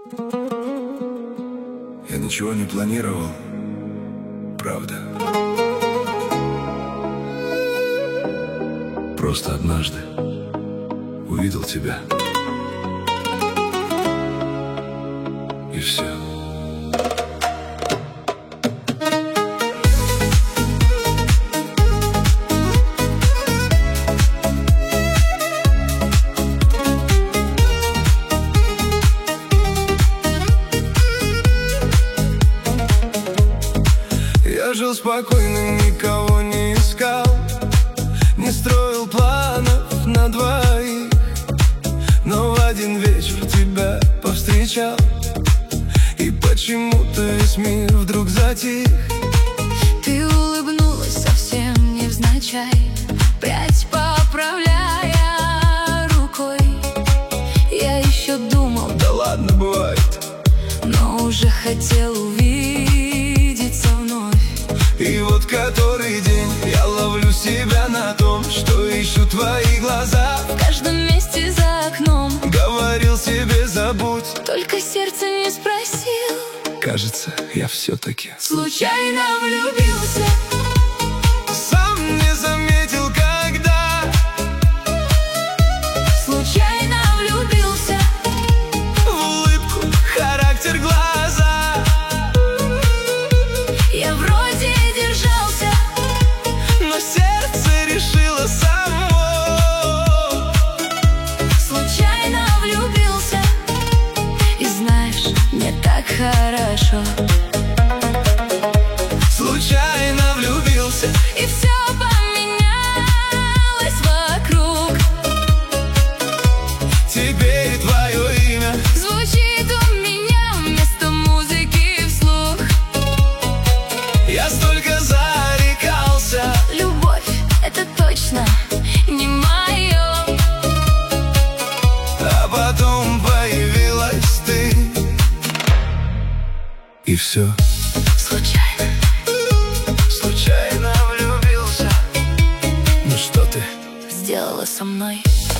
Я ничего не планировал, правда. Просто однажды увидел тебя, и все. Я жил спокойно, никого не искал, не строил планов на двоих, но в один вечер тебя повстречал, и почему-то весь мир вдруг затих. Ты улыбнулась совсем невзначай, прядь поправляя рукой. Я еще думал, да ладно, бывает, но уже хотел увидеться вновь. И вот который день я ловлю себя на том, что ищу твои глаза В каждом месте за окном. Говорил себе забудь, только сердце не спросил. кажется, я все-таки Случайно влюбился. Сам не заметил, когда Случайно влюбился. в улыбку, характер, глаза. Я вроде держался, Но сердце решило само. случайно влюбился. И знаешь, мне так хорошо. Случайно влюбился, И все поменялось вокруг. теперь твое имя Звучит у меня вместо музыки вслух. я столько зарекался. Любовь — это точно не мое. А потом появилась ты, и все. Случайно. Случайно влюбился. Ну что ты? Сделала со мной.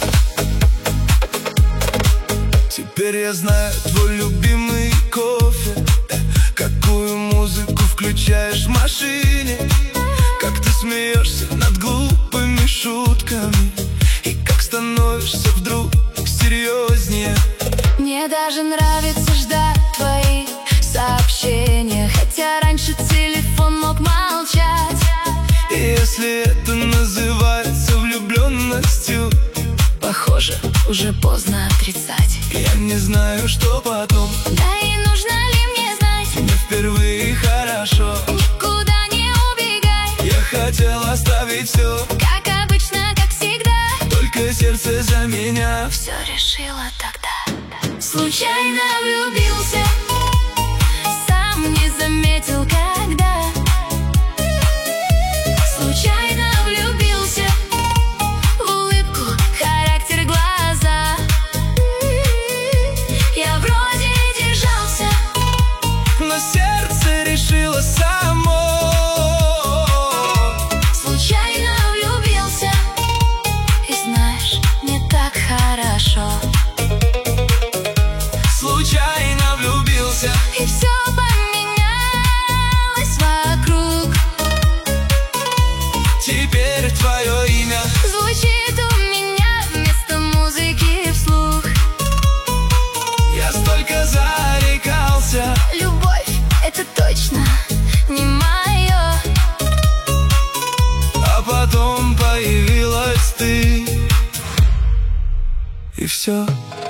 Теперь я знаю твой любимый кофе, какую музыку включаешь в машине, как ты смеешься над глупыми шутками, и как становишься вдруг серьезнее. Мне даже нравится ждать твои сообщения, хотя раньше телефон мог молчать. И если это называется влюбленностью, Похоже, уже поздно отрицать. я не знаю, что потом. Да и нужно ли мне знать? Мне впервые хорошо. Никуда не убегай. Я хотел оставить все, Как обычно, как всегда. только сердце за меня. Все решила тогда. Случайно влюбился. Сам не заметил, когда. Случайно влюбился. В улыбку, характер, глаза. Я вроде держался, Но сердце решило само. случайно влюбился. И знаешь, мне так хорошо. Случайно влюбился, И все поменялось вокруг. теперь твое имя Звучит у меня вместо музыки вслух. я столько зарекался. Любовь — это точно не мое. А потом появилась ты, и все.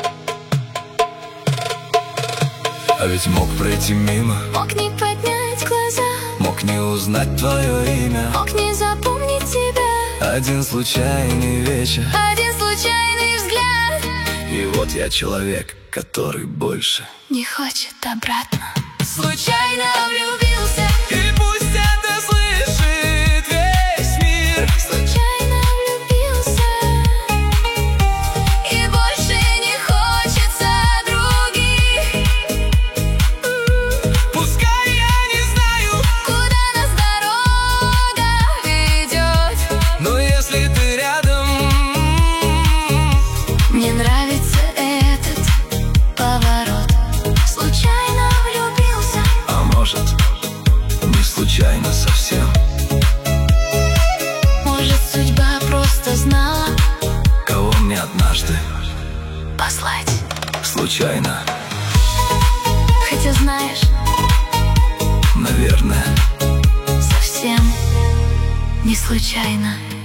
А ведь мог пройти мимо, Мог не поднять глаза, мог не узнать твое имя. мог не запомнить тебя. Один случайный вечер, Один случайный взгляд и вот я человек, который больше не хочет обратно. Случайно влюбился. И пусть это слышит весь мир. Случайно влюбился. И больше не хочется других. Пускай я не знаю, Куда нас дорога ведет. но если ты рядом, Мне нравится этот поворот. случайно совсем. Может, судьба просто знала Кого мне однажды послать. случайно, Хотя знаешь, наверное, совсем не случайно.